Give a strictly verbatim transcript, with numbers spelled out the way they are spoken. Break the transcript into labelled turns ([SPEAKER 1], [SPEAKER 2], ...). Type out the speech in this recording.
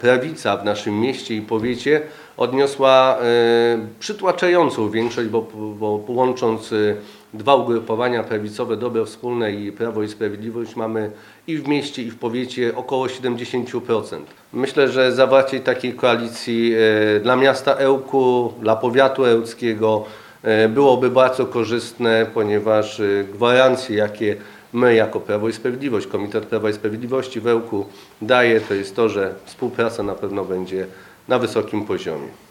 [SPEAKER 1] prawica w naszym mieście i powiecie odniosła e, przytłaczającą większość, bo, bo łącząc e, dwa ugrupowania prawicowe, Dobro Wspólne i Prawo i Sprawiedliwość, mamy i w mieście, i w powiecie około siedemdziesiąt procent. Myślę, że zawarcie takiej koalicji e, dla miasta Ełku, dla powiatu ełckiego e, byłoby bardzo korzystne, ponieważ e, gwarancje, jakie my jako Prawo i Sprawiedliwość, Komitet Prawa i Sprawiedliwości w Ełku daje, to jest to, że współpraca na pewno będzie na wysokim poziomie.